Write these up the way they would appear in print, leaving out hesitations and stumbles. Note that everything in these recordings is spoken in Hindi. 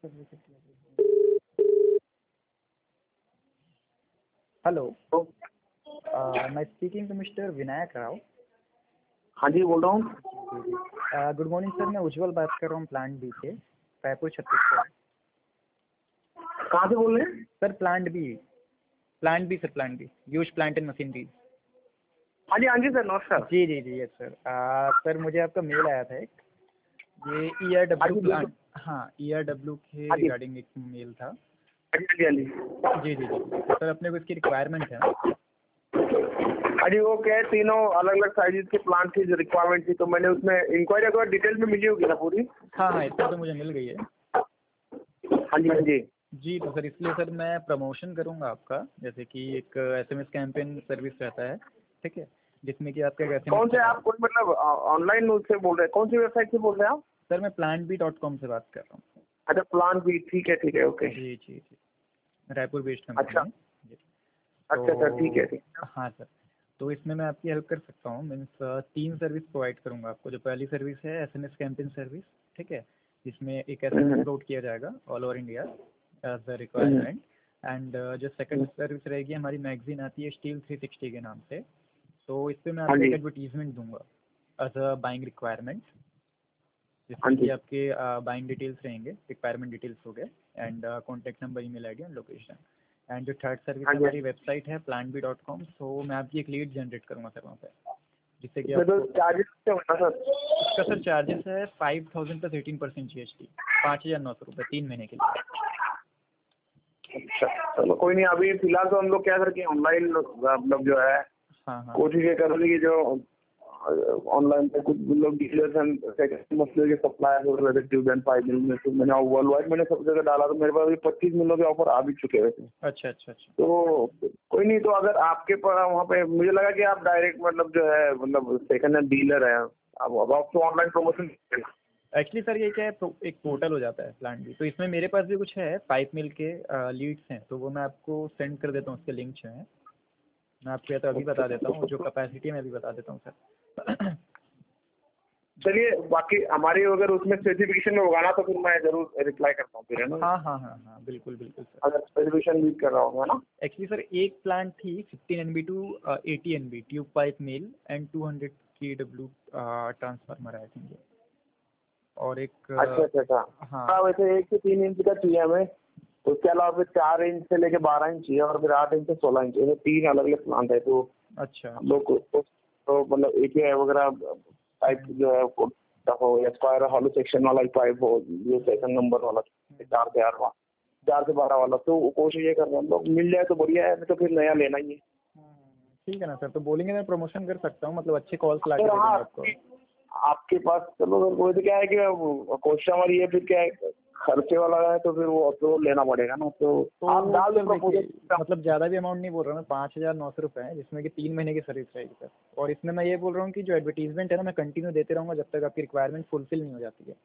हेलो, मैं speaking to mister Vinayak Rao. हाँ जी, बोल रहा हूँ। गुड मॉर्निंग सर, मैं उज्जवल बात कर रहा हूँ प्लांट बी से, रायपुर छत्तीसगढ़। कहाँ से बोल रहे हैं? Sir Plant Bee sir, Plant Bee use plant and machinery. हाँ जी सर, नमस्कार। जी यस सर। सर मुझे आपका मेल आया था एक, ये ERW प्लांट, हाँ ERW के रिगार्डिंग एक मेल था। जी तो सर अपने को इसकी रिक्वायरमेंट है। अरे वो क्या है, तीनों अलग अलग साइजेस के प्लांट की जो रिक्वायरमेंट थी, तो मैंने उसमें इंक्वायरी अगर डिटेल में मिली होगी ना पूरी? हाँ इतना तो मुझे मिल गई है। हाँ जी जी तो सर इसलिए सर मैं प्रमोशन करूँगा आपका, जैसे कि एक SMS कैंपेन सर्विस रहता है, ठीक है, जिसमें कि आपका एक कौन से आप कोई मतलब ऑनलाइन से बोल रहे हैं? कौन सी वेबसाइट से बोल रहे हैं आप? सर मैं plantbee.com से बात कर रहा हूँ। अच्छा, प्लांट बी, ठीक है ओके। जी रायपुर बेस्ड कंपनी है। अच्छा ठीक है। हाँ सर, तो इसमें मैं आपकी हेल्प कर सकता हूँ। मीन्स 3 सर्विस प्रोवाइड करूँगा आपको। जो पहली सर्विस है SMS कैंपेन सर्विस, ठीक है, जिसमें एक SMS अपलोड किया जाएगा all over India as the requirement. And जो सेकंड सर्विस रहेगी, हमारी मैगजीन आती है स्टील 360 के नाम से, तो इस पर मैं आपको एक एडवर्टीजमेंट दूंगा एज अ बाइंग रिक्वायरमेंट, जिसमें कि आपके बाइंग डिटेल्स रहेंगे, रिक्वायरमेंट डिटेल्स हो गए, and contact number, email ID and location. And जो थर्ड सर्विस हमारी वेबसाइट है plantbee.com, सो मैं आपकी एक लीड जनरेट करूँगा सर वहाँ पे, जिससे कि आपको इसका सर चार्जेस है 5000 प्लस 18% GST, 5900 रुपये 3 महीने के लिए। अच्छा चलो कोई नहीं, अभी फिलहाल तो हम लोग क्या करके ऑनलाइन मतलब जो है कोशिश ये कर रहे हैं कि जो ऑनलाइन पे कुछ लोग डीलर्स एंड मसले के सप्लायर हो रहे थे ट्यूब एंड पाइप मिल में, तो मैंने वर्ल्ड वाइड मैंने सब जगह डाला, तो मेरे पास अभी 25 मिलों के ऑफर आ भी चुके हैं वैसे। अच्छा तो कोई नहीं, तो अगर आपके पास वहाँ पे मुझे लगा कि आप डायरेक्ट मतलब जो है मतलब सेकंड हैंड डीलर है, अब आप तो ऑनलाइन प्रमोशन। एक्चुअली सर ये क्या है, एक पोर्टल हो जाता है प्लांट भी, तो इसमें मेरे पास भी कुछ है पाइप मिल के लीड्स हैं, तो वो मैं आपको सेंड कर देता हूँ, उसके लिंक जो हैं मैं आपको या तो अभी बता देता हूँ, जो कैपेसिटी है मैं अभी बता देता हूँ सर। चलिए, बाकी हमारी अगर उसमें स्पेसिफिकेशन में होगा ना तो फिर मैं जरूर रिप्लाई करता हूँ फिर, है ना? हाँ बिल्कुल सर, अगर स्पेसिफिकेशन मीट कर रहा होगा ना। एक्चुअली सर एक प्लांट थी 15 NB to 80 NB tube pipe mill and 200 kW transformer I think, और एक अच्छा हाँ वैसे 1 से 3 इंच का चाहिए हमें, उसके अलावा फिर 4 इंच से लेके 12 इंच चाहिए, और फिर 8 इंच से 16 इंच, ये 3 अलग अलग प्लांट है। तो अच्छा लोग तो मतलब एक ही वगैरह पाइप जो है हो या स्क्वायर हॉलो सेक्शन वाला पाइप हो, जो सेकंड नंबर वाला 4 से 12 वाला, तो कोशिश ये कर रहे हैं लोग मिल जाए तो बढ़िया है, तो फिर नया लेना ही है। ठीक है ना सर, तो बोलेंगे मैं प्रमोशन कर सकता हूँ, मतलब अच्छे कॉल्स ला के देंगे आपको। आपके पास चलो सर, कोई तो क्या है कि कोशिश हमारी ये फिर क्या है, खर्चे वाला है तो फिर वो तो लेना पड़ेगा ना, तो आप डाल दो प्रपोजल। मतलब ज़्यादा भी अमाउंट नहीं बोल रहा मैं, 5900 रुपये है, जिसमें कि 3 महीने की सर्विस रहेगी सर। और इसमें मैं ये बोल रहा हूँ कि जो एडवर्टीजमेंट है ना, मैं कंटिन्यू देते रहूँगा जब तक आपकी रिक्वायरमेंट फुलफिल नहीं हो जाती है।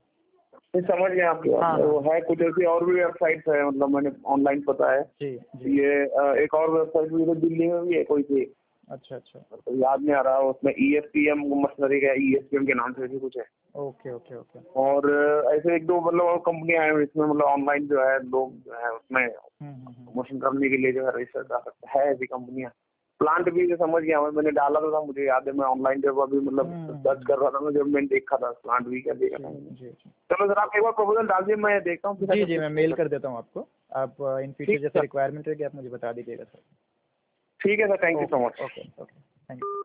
समझ गए आपकी बात। वो है कुछ ऐसी और भी वेबसाइट है, मतलब मैंने ऑनलाइन पता है जी। ये एक और वेबसाइट भी दिल्ली में भी है कोई सी। अच्छा तो याद नहीं आ रहा, उसमें ESPM मशीनरी का ESPM के नाम से भी कुछ है। ओके। और ऐसे 1-2 मतलब कंपनियां हैं इसमें, मतलब ऑनलाइन जो है लोग जो है उसमें प्रमोशन करने के लिए जो है रजिस्टर कर सकते हैं, ऐसी कंपनियां। प्लांट भी समझ गया मैंने डाला था, मुझे याद है मैं ऑनलाइन जब अभी मतलब सर्च कर रहा था ना, जब मैंने देखा था प्लांट भी क्या देखा था। चलो सर आप एक बार प्रपोजल डाल दिए, मैं देखता हूँ। जी मैं मेल कर देता हूँ आपको, आप इन फ्यूचर जैसे रिक्वायरमेंट रहेगी आप मुझे बता दीजिएगा सर। ठीक है sir, thank you so much. Okay thank you.